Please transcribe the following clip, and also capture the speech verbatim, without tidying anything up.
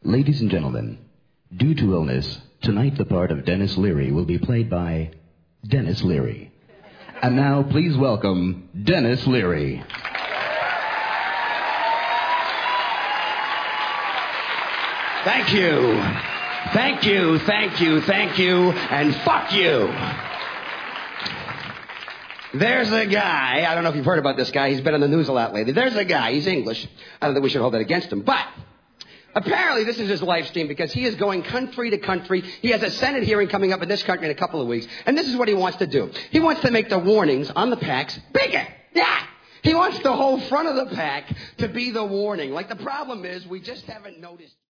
Ladies and gentlemen, due to illness, tonight the part of Dennis Leary will be played by Dennis Leary. And now, please welcome Dennis Leary. Thank you. Thank you, thank you, thank you, and fuck you. There's a guy, I don't know if you've heard about this guy, he's been on the news a lot lately. There's a guy, he's English. I don't think we should hold that against him, but apparently this is his live stream because he is going country to country. He has a Senate hearing coming up in this country in a couple of weeks, and this is what he wants to do. He wants to make the warnings on the packs bigger. Yeah! He wants the whole front of the pack to be the warning. Like, the problem is we just haven't noticed.